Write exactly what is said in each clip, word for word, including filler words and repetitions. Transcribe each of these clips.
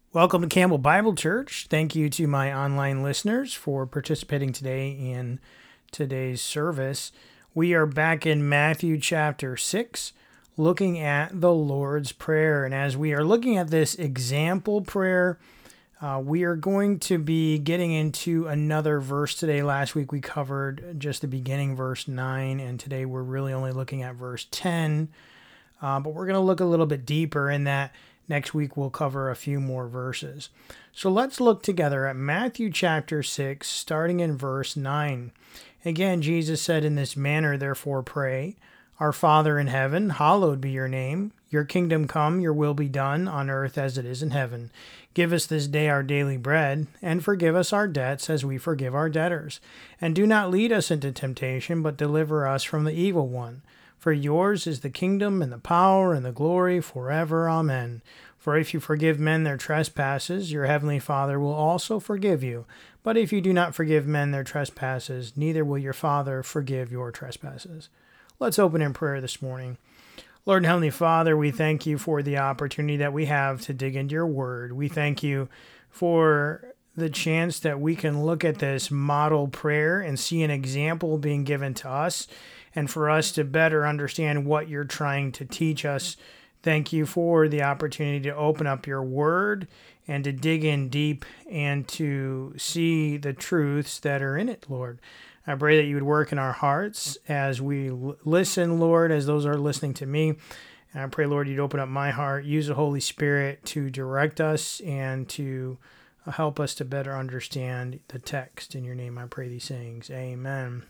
Welcome to Campbell Bible Church. Thank you to my online listeners for participating today in today's service. We are back in Matthew chapter six, looking at the Lord's Prayer. And as we are looking at this example prayer, uh, we are going to be getting into another verse today. Last week we covered just the beginning, verse nine, and today we're really only looking at verse ten. Uh, but we're going to look a little bit deeper in that. Next week, we'll cover a few more verses. So let's look together at Matthew chapter six, starting in verse nine. Again, Jesus said, "In this manner, therefore, pray, Our Father in heaven, hallowed be your name. Your kingdom come, your will be done, on earth as it is in heaven. Give us this day our daily bread, and forgive us our debts as we forgive our debtors. And do not lead us into temptation, but deliver us from the evil one. For yours is the kingdom and the power and the glory forever. Amen. For if you forgive men their trespasses, your heavenly Father will also forgive you. But if you do not forgive men their trespasses, neither will your Father forgive your trespasses." Let's open in prayer this morning. Lord and Heavenly Father, we thank you for the opportunity that we have to dig into your word. We thank you for the chance that we can look at this model prayer and see an example being given to us, and for us to better understand what you're trying to teach us. Thank you for the opportunity to open up your word and to dig in deep and to see the truths that are in it, Lord. I pray that you would work in our hearts as we l- listen, Lord, as those are listening to me. And I pray, Lord, you'd open up my heart, use the Holy Spirit to direct us and to help us to better understand the text. In your name I pray these things. Amen.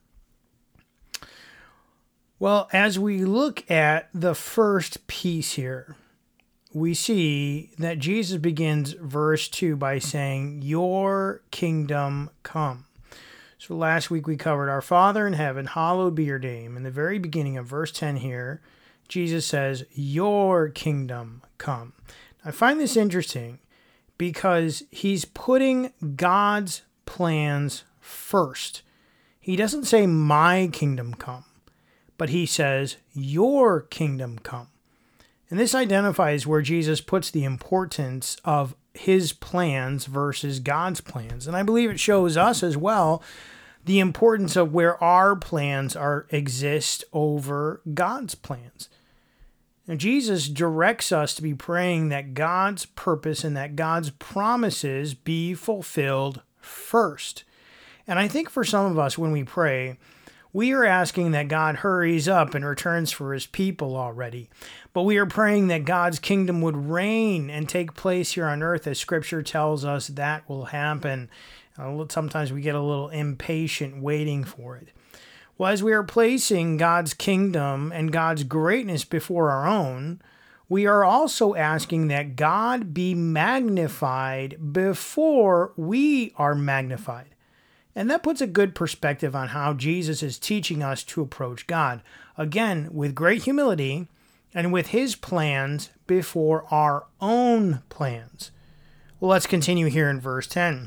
Well, as we look at the first piece here, we see that Jesus begins verse two by saying, "Your kingdom come." So last week we covered, "Our Father in heaven, hallowed be your name." In the very beginning of verse ten here, Jesus says, "Your kingdom come." I find this interesting because he's putting God's plans first. He doesn't say, "My kingdom come," but he says, "Your kingdom come." And this identifies where Jesus puts the importance of his plans versus God's plans. And I believe it shows us as well the importance of where our plans are exist over God's plans. Now, Jesus directs us to be praying that God's purpose and that God's promises be fulfilled first. And I think for some of us, when we pray, we are asking that God hurries up and returns for his people already. But we are praying that God's kingdom would reign and take place here on earth, as Scripture tells us that will happen. Uh, sometimes we get a little impatient waiting for it. Well, as we are placing God's kingdom and God's greatness before our own, we are also asking that God be magnified before we are magnified. And that puts a good perspective on how Jesus is teaching us to approach God. Again, with great humility and with his plans before our own plans. Well, let's continue here in verse ten.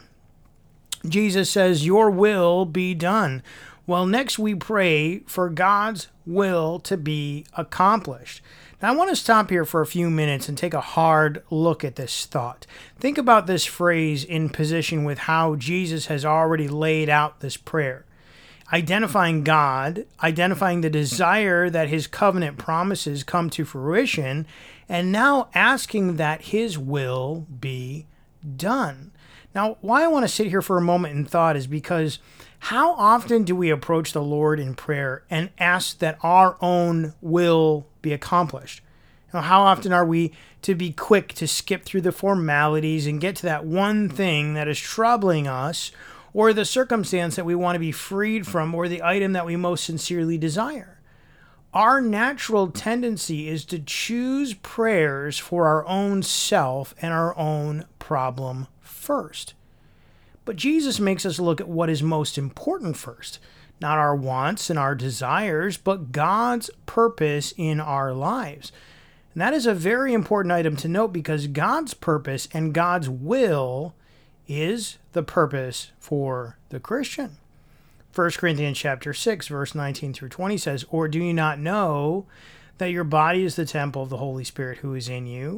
Jesus says, "Your will be done." Well, next we pray for God's will to be accomplished. Now, I want to stop here for a few minutes and take a hard look at this thought. Think about this phrase in position with how Jesus has already laid out this prayer. Identifying God, identifying the desire that his covenant promises come to fruition, and now asking that his will be done. Now, why I want to sit here for a moment in thought is because how often do we approach the Lord in prayer and ask that our own will be accomplished? You know, how often are we to be quick to skip through the formalities and get to that one thing that is troubling us, or the circumstance that we want to be freed from, or the item that we most sincerely desire? Our natural tendency is to choose prayers for our own self and our own problem first. But Jesus makes us look at what is most important first. Not our wants and our desires, but God's purpose in our lives. And that is a very important item to note, because God's purpose and God's will is the purpose for the Christian. First Corinthians chapter six, verse nineteen through twenty says, "Or do you not know that your body is the temple of the Holy Spirit who is in you,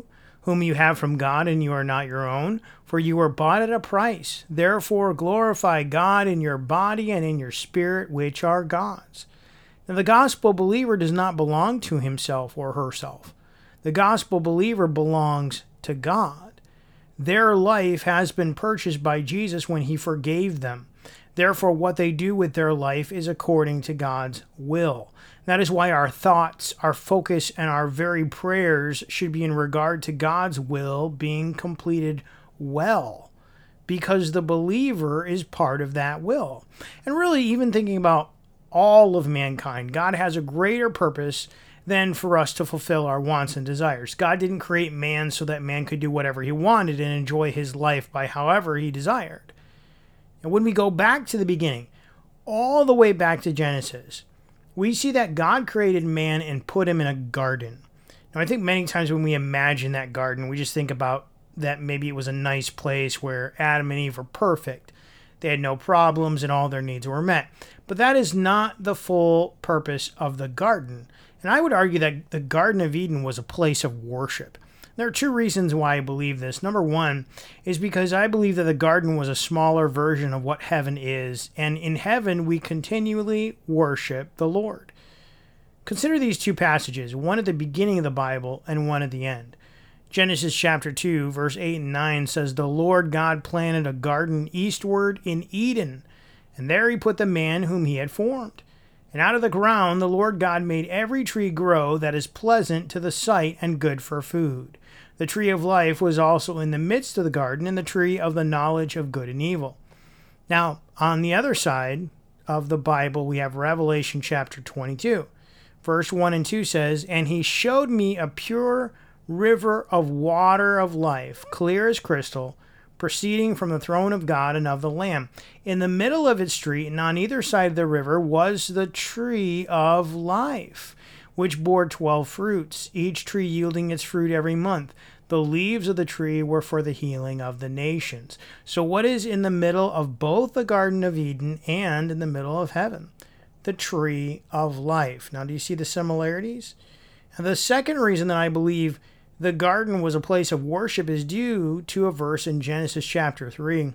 whom you have from God, and you are not your own, for you were bought at a price. Therefore glorify God in your body and in your spirit, which are God's. Now the gospel believer does not belong to himself or herself. The gospel believer belongs to God. Their life has been purchased by Jesus when he forgave them. Therefore, what they do with their life is according to God's will. That is why our thoughts, our focus, and our very prayers should be in regard to God's will being completed well, because the believer is part of that will. And really, even thinking about all of mankind, God has a greater purpose than for us to fulfill our wants and desires. God didn't create man so that man could do whatever he wanted and enjoy his life by however he desired. And when we go back to the beginning, all the way back to Genesis, we see that God created man and put him in a garden. Now, I think many times when we imagine that garden, we just think about that maybe it was a nice place where Adam and Eve were perfect. They had no problems and all their needs were met. But that is not the full purpose of the garden. And I would argue that the Garden of Eden was a place of worship. There are two reasons why I believe this. Number one is because I believe that the garden was a smaller version of what heaven is, and in heaven we continually worship the Lord. Consider these two passages, one at the beginning of the Bible and one at the end. Genesis chapter two, verse eight and nine says, "The Lord God planted a garden eastward in Eden, and there he put the man whom he had formed. And out of the ground the Lord God made every tree grow that is pleasant to the sight and good for food. The tree of life was also in the midst of the garden, and the tree of the knowledge of good and evil." Now, on the other side of the Bible, we have Revelation chapter twenty-two. Verse one and two says, "And he showed me a pure river of water of life, clear as crystal, proceeding from the throne of God and of the Lamb. In the middle of its street and on either side of the river was the tree of life, which bore twelve fruits, each tree yielding its fruit every month. The leaves of the tree were for the healing of the nations." So what is in the middle of both the Garden of Eden and in the middle of heaven? The tree of life. Now, do you see the similarities? And the second reason that I believe the garden was a place of worship is due to a verse in Genesis chapter three.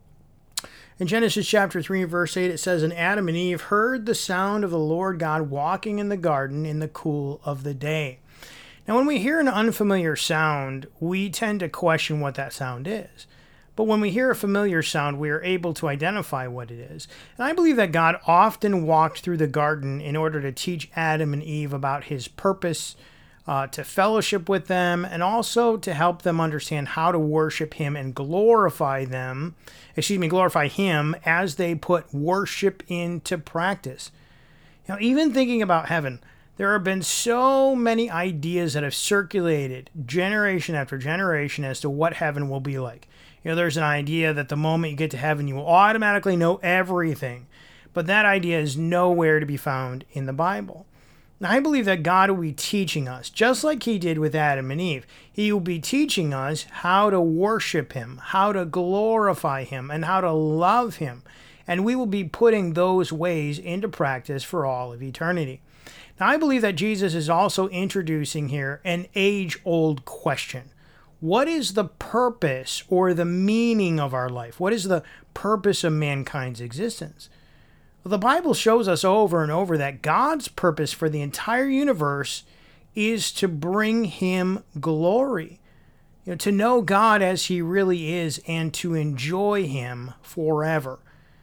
In Genesis chapter three, verse eight, it says, "And Adam and Eve heard the sound of the Lord God walking in the garden in the cool of the day." Now, when we hear an unfamiliar sound, we tend to question what that sound is. But when we hear a familiar sound, we are able to identify what it is. And I believe that God often walked through the garden in order to teach Adam and Eve about his purpose, uh, to fellowship with them, and also to help them understand how to worship him and glorify them, excuse me, glorify him as they put worship into practice. Now, even thinking about heaven, there have been so many ideas that have circulated generation after generation as to what heaven will be like. You know, there's an idea that the moment you get to heaven, you will automatically know everything. But that idea is nowhere to be found in the Bible. Now, I believe that God will be teaching us, just like he did with Adam and Eve. He will be teaching us how to worship him, how to glorify him, and how to love him. And we will be putting those ways into practice for all of eternity. Now, I believe that Jesus is also introducing here an age-old question. What is the purpose or the meaning of our life? What is the purpose of mankind's existence? Well, the Bible shows us over and over that God's purpose for the entire universe is to bring him glory. You know, to know God as he really is and to enjoy him forever.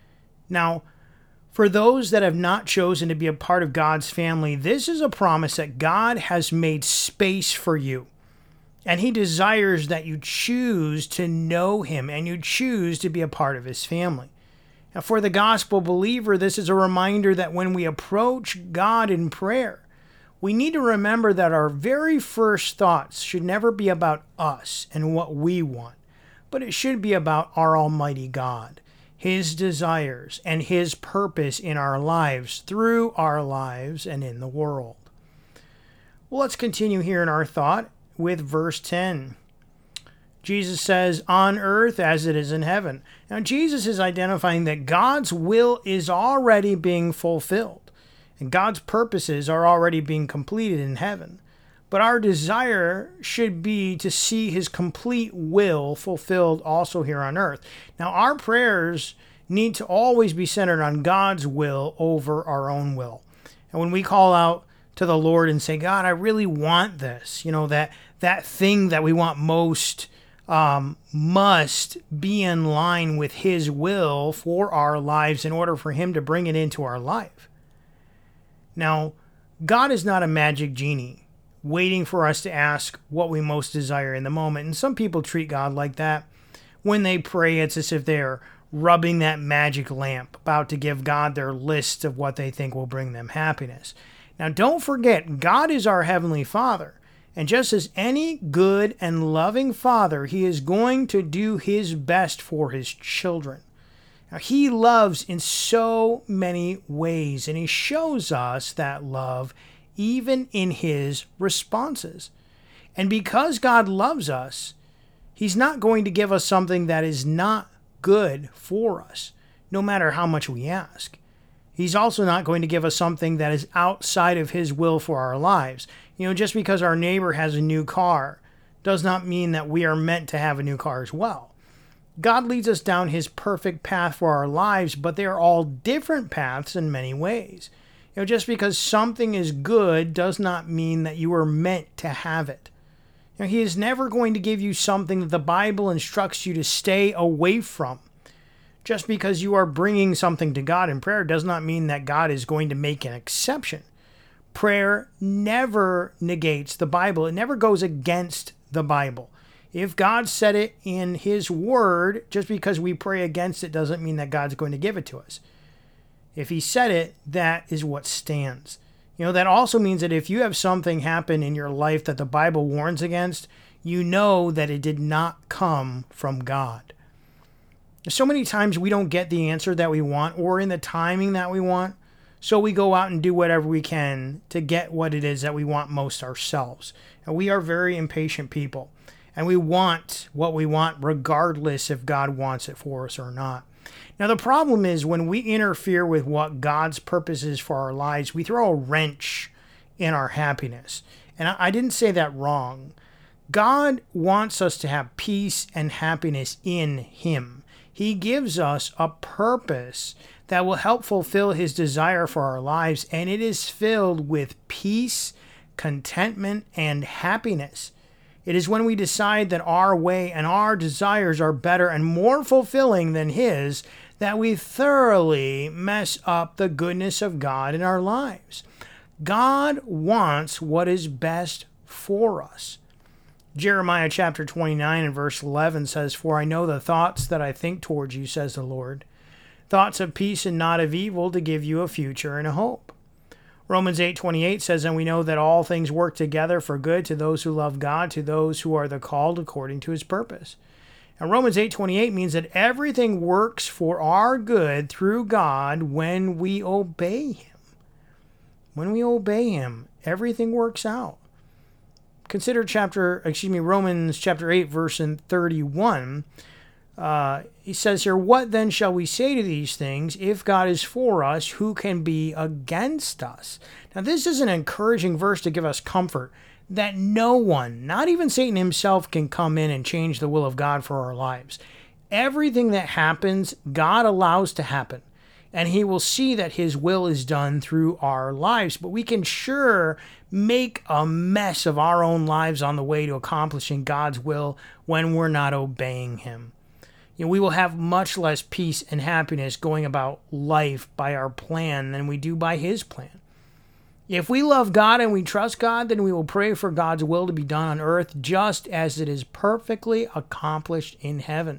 Now, for those that have not chosen to be a part of God's family, this is a promise that God has made space for you. And he desires that you choose to know him and you choose to be a part of his family. Now, for the gospel believer, this is a reminder that when we approach God in prayer, we need to remember that our very first thoughts should never be about us and what we want, but it should be about our Almighty God, his desires, and his purpose in our lives, through our lives, and in the world. Well, let's continue here in our thought with verse ten. Jesus says, "On earth as it is in heaven." Now, Jesus is identifying that God's will is already being fulfilled, and God's purposes are already being completed in heaven. But our desire should be to see his complete will fulfilled also here on earth. Now, our prayers need to always be centered on God's will over our own will. And when we call out to the Lord and say, God, I really want this, you know, that that thing that we want most um, must be in line with his will for our lives in order for him to bring it into our life. Now, God is not a magic genie waiting for us to ask what we most desire in the moment. And some people treat God like that. When they pray, it's as if they're rubbing that magic lamp, about to give God their list of what they think will bring them happiness. Now, don't forget, God is our Heavenly Father. And just as any good and loving father, he is going to do his best for his children. Now, he loves in so many ways, and he shows us that love even in his responses. And because God loves us, he's not going to give us something that is not good for us, no matter how much we ask. He's also not going to give us something that is outside of his will for our lives. You know, just because our neighbor has a new car does not mean that we are meant to have a new car as well. God leads us down his perfect path for our lives, but they are all different paths in many ways. You know, just because something is good does not mean that you are meant to have it. You know, he is never going to give you something that the Bible instructs you to stay away from. Just because you are bringing something to God in prayer does not mean that God is going to make an exception. Prayer never negates the Bible. It never goes against the Bible. If God said it in his word, just because we pray against it doesn't mean that God's going to give it to us. If he said it, that is what stands. You know, that also means that if you have something happen in your life that the Bible warns against, you know that it did not come from God. So many times we don't get the answer that we want or in the timing that we want, so we go out and do whatever we can to get what it is that we want most ourselves. And we are very impatient people, and we want what we want regardless if God wants it for us or not. Now, the problem is when we interfere with what God's purpose is for our lives, we throw a wrench in our happiness. And I didn't say that wrong. God wants us to have peace and happiness in him. He gives us a purpose that will help fulfill his desire for our lives, and it is filled with peace, contentment, and happiness. It is when we decide that our way and our desires are better and more fulfilling than his that we thoroughly mess up the goodness of God in our lives. God wants what is best for us. Jeremiah chapter twenty-nine and verse eleven says, For I know the thoughts that I think towards you, says the Lord, thoughts of peace and not of evil, to give you a future and a hope. Romans eight twenty-eight says, And we know that all things work together for good to those who love God, to those who are the called according to his purpose. And Romans eight twenty-eight means that everything works for our good through God when we obey him. When we obey him, everything works out. Consider chapter, excuse me, Romans chapter eight, verse thirty-one. Uh, he says here, What then shall we say to these things? If God is for us, who can be against us? Now, this is an encouraging verse to give us comfort that no one, not even Satan himself, can come in and change the will of God for our lives. Everything that happens, God allows to happen. And he will see that his will is done through our lives. But we can sure make a mess of our own lives on the way to accomplishing God's will when we're not obeying him. You know, we will have much less peace and happiness going about life by our plan than we do by his plan. If we love God and we trust God, then we will pray for God's will to be done on earth just as it is perfectly accomplished in heaven.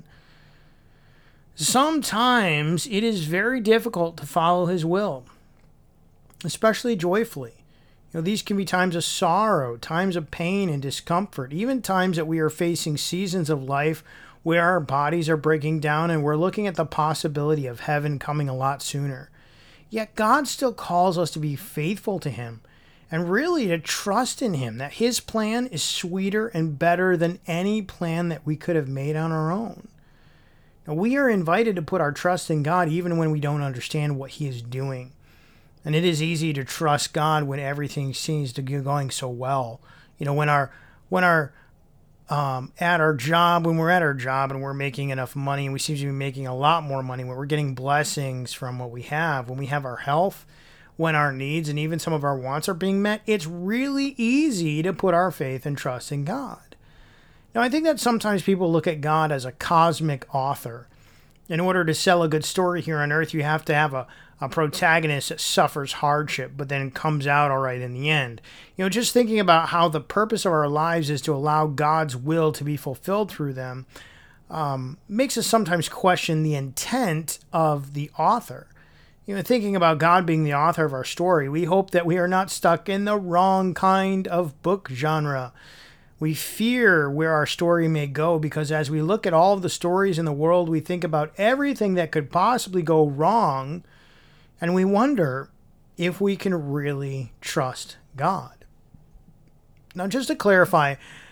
Sometimes it is very difficult to follow his will, especially joyfully. You know, these can be times of sorrow, times of pain and discomfort, even times that we are facing seasons of life where our bodies are breaking down and we're looking at the possibility of heaven coming a lot sooner. Yet God still calls us to be faithful to him and really to trust in him, that his plan is sweeter and better than any plan that we could have made on our own. Now, we are invited to put our trust in God even when we don't understand what he is doing. And it is easy to trust God when everything seems to be going so well. You know, when our when our um, at our job, when we're at our job and we're making enough money, and we seem to be making a lot more money, when we're getting blessings from what we have, when we have our health, when our needs and even some of our wants are being met, it's really easy to put our faith and trust in God. Now, I think that sometimes people look at God as a cosmic author. In order to sell a good story here on earth, you have to have a, a protagonist that suffers hardship, but then comes out all right in the end. You know, just thinking about how the purpose of our lives is to allow God's will to be fulfilled through them um, makes us sometimes question the intent of the author. You know, thinking about God being the author of our story, we hope that we are not stuck in the wrong kind of book genre. We fear where our story may go because as we look at all of the stories in the world, we think about everything that could possibly go wrong, and we wonder if we can really trust God. Now, just to clarify,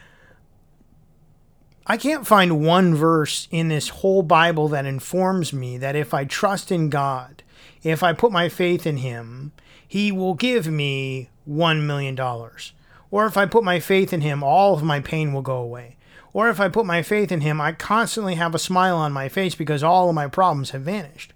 I can't find one verse in this whole Bible that informs me that if I trust in God, if I put my faith in Him, He will give me one million dollars. Or if I put my faith in Him, all of my pain will go away. Or if I put my faith in Him, I constantly have a smile on my face because all of my problems have vanished.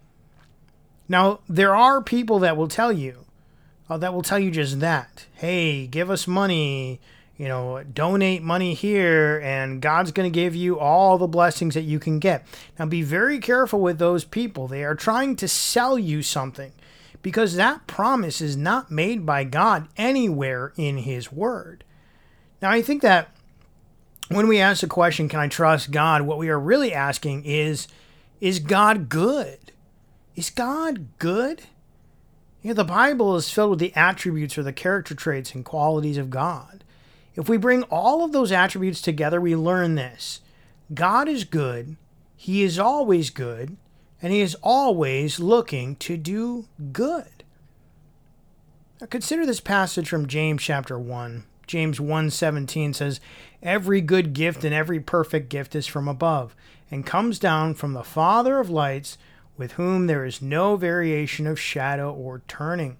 Now, there are people that will tell you, uh, that will tell you just that. Hey, give us money, you know, donate money here, and God's going to give you all the blessings that you can get. Now, be very careful with those people. They are trying to sell you something, because that promise is not made by God anywhere in His Word. Now, I think that when we ask the question, can I trust God? What we are really asking is, is God good? Is God good? You know, the Bible is filled with the attributes or the character traits and qualities of God. If we bring all of those attributes together, we learn this. God is good. He is always good. And He is always looking to do good. Now consider this passage from James chapter one. James one seventeen says, every good gift and every perfect gift is from above, and comes down from the Father of lights, with whom there is no variation of shadow or turning.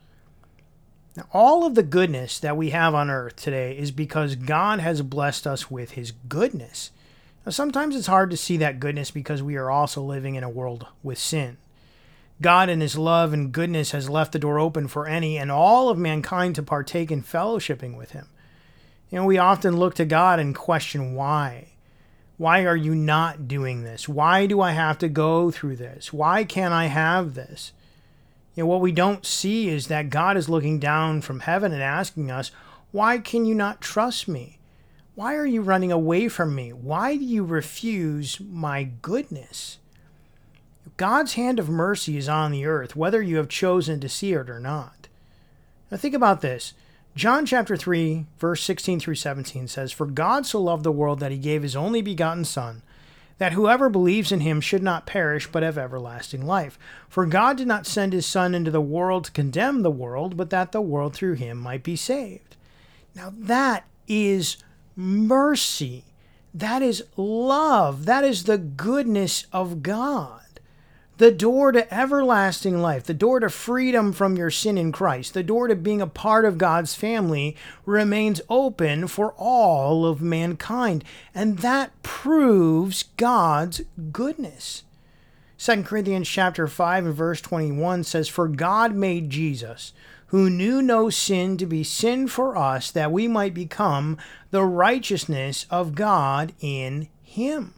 Now, all of the goodness that we have on earth today is because God has blessed us with His goodness. Now, sometimes it's hard to see that goodness because we are also living in a world with sin. God in His love and goodness has left the door open for any and all of mankind to partake in fellowshipping with Him. You know, we often look to God and question why. Why are you not doing this? Why do I have to go through this? Why can't I have this? You know, what we don't see is that God is looking down from heaven and asking us, why can you not trust me? Why are you running away from me? Why do you refuse my goodness? God's hand of mercy is on the earth, whether you have chosen to see it or not. Now think about this. John chapter three, verse sixteen through seventeen says, for God so loved the world that He gave His only begotten Son, that whoever believes in Him should not perish but have everlasting life. For God did not send His Son into the world to condemn the world, but that the world through Him might be saved. Now that is mercy. That is love. That is the goodness of God. The door to everlasting life, the door to freedom from your sin in Christ, the door to being a part of God's family remains open for all of mankind. And that proves God's goodness. Second Corinthians chapter five and verse twenty-one says, for God made Jesus, who knew no sin, to be sin for us, that we might become the righteousness of God in Him.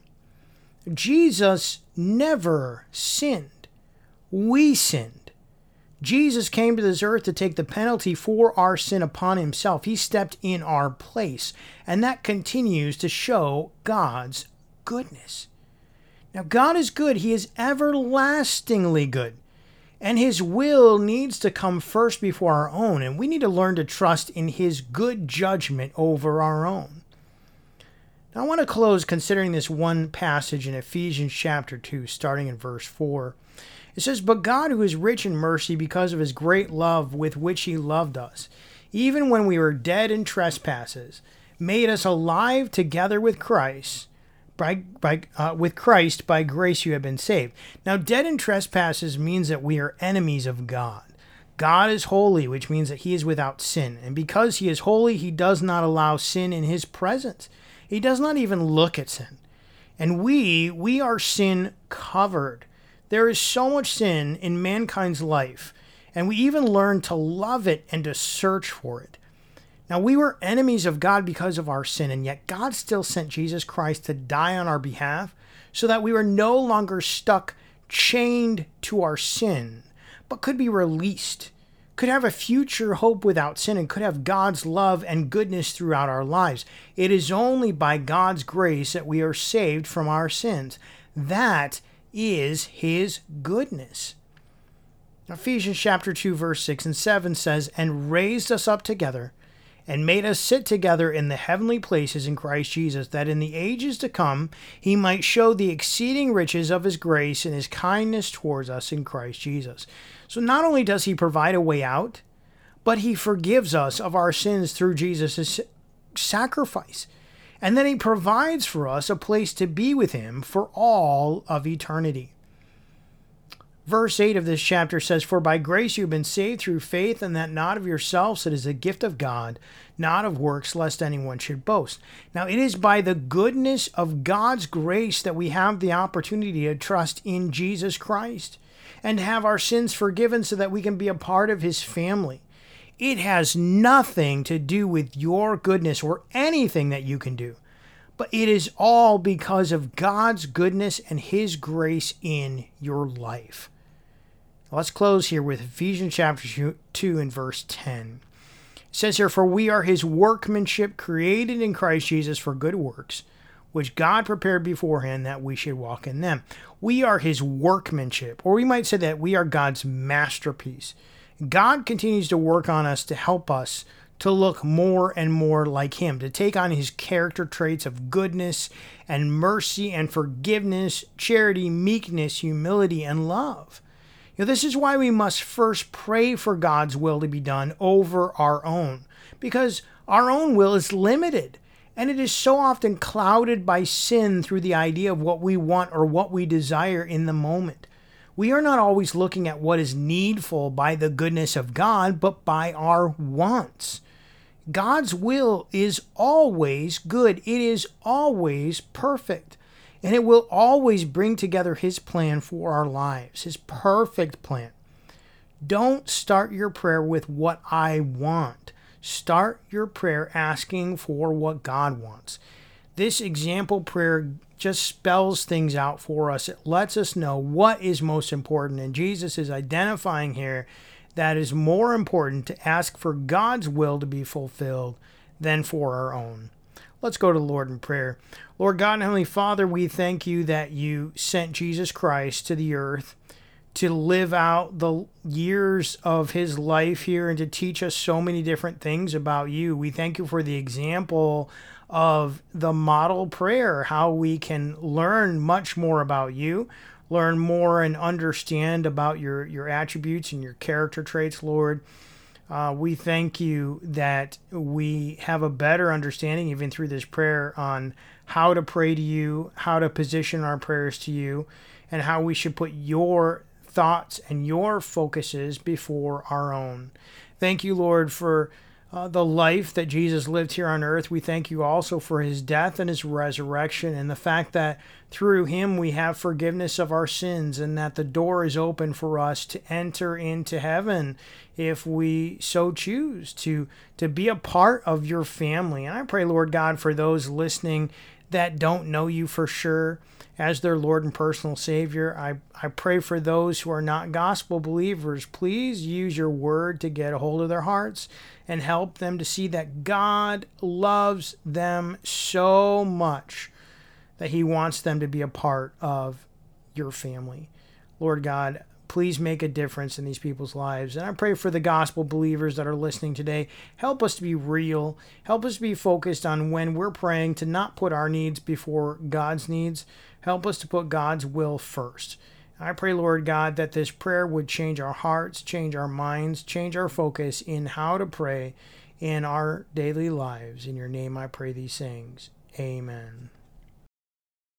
Jesus never sinned. We sinned. Jesus came to this earth to take the penalty for our sin upon Himself. He stepped in our place, and that continues to show God's goodness. Now, God is good. He is everlastingly good. And His will needs to come first before our own, and we need to learn to trust in His good judgment over our own. Now, I want to close considering this one passage in Ephesians chapter two, starting in verse four. It says, but God, who is rich in mercy because of His great love with which He loved us, even when we were dead in trespasses, made us alive together with Christ. By, by, uh, with Christ, by grace you have been saved. Now, dead in trespasses means that we are enemies of God. God is holy, which means that he is without sin. And because he is holy, he does not allow sin in his presence. He does not even look at sin. And we, we are sin covered. There is so much sin in mankind's life, and we even learn to love it and to search for it. Now, we were enemies of God because of our sin, and yet God still sent Jesus Christ to die on our behalf so that we were no longer stuck, chained to our sin, but could be released, could have a future hope without sin, and could have God's love and goodness throughout our lives. It is only by God's grace that we are saved from our sins. That is his goodness. Ephesians chapter two, verse six and seven says, "And raised us up together, and made us sit together in the heavenly places in Christ Jesus, that in the ages to come he might show the exceeding riches of his grace and his kindness towards us in Christ Jesus." So not only does he provide a way out, but he forgives us of our sins through Jesus' sacrifice. And then he provides for us a place to be with him for all of eternity. Verse eight of this chapter says, "For by grace you have been saved through faith, and that not of yourselves, it is a gift of God, not of works, lest anyone should boast." Now, it is by the goodness of God's grace that we have the opportunity to trust in Jesus Christ and have our sins forgiven so that we can be a part of his family. It has nothing to do with your goodness or anything that you can do, but it is all because of God's goodness and his grace in your life. Let's close here with Ephesians chapter two and verse ten. It says here, "For we are his workmanship, created in Christ Jesus for good works, which God prepared beforehand that we should walk in them." We are his workmanship, or we might say that we are God's masterpiece. God continues to work on us to help us to look more and more like him, to take on his character traits of goodness and mercy and forgiveness, charity, meekness, humility, and love. You know, this is why we must first pray for God's will to be done over our own, because our own will is limited, and it is so often clouded by sin through the idea of what we want or what we desire in the moment. We are not always looking at what is needful by the goodness of God, but by our wants. God's will is always good. It is always perfect. And it will always bring together his plan for our lives, his perfect plan. Don't start your prayer with what I want. Start your prayer asking for what God wants. This example prayer just spells things out for us. It lets us know what is most important. And Jesus is identifying here that it is more important to ask for God's will to be fulfilled than for our own. Let's go to the Lord in prayer. Lord God and Heavenly Father, we thank you that you sent Jesus Christ to the earth to live out the years of his life here and to teach us so many different things about you. We thank you for the example of the model prayer, how we can learn much more about you, learn more and understand about your, your attributes and your character traits, Lord. Uh, we thank you that we have a better understanding, even through this prayer, on how to pray to you, how to position our prayers to you, and how we should put your thoughts and your focuses before our own. Thank you, Lord, for uh, the life that Jesus lived here on earth. We thank you also for his death and his resurrection, and the fact that through him we have forgiveness of our sins, and that the door is open for us to enter into heaven if we so choose to, to be a part of your family. And I pray, Lord God, for those listening that don't know you for sure as their Lord and personal Savior. I, I pray for those who are not gospel believers. Please use your word to get a hold of their hearts and help them to see that God loves them so much that he wants them to be a part of your family. Lord God, please make a difference in these people's lives. And I pray for the gospel believers that are listening today. Help us to be real. Help us to be focused on when we're praying to not put our needs before God's needs. Help us to put God's will first. I pray, Lord God, that this prayer would change our hearts, change our minds, change our focus in how to pray in our daily lives. In your name I pray these things. Amen.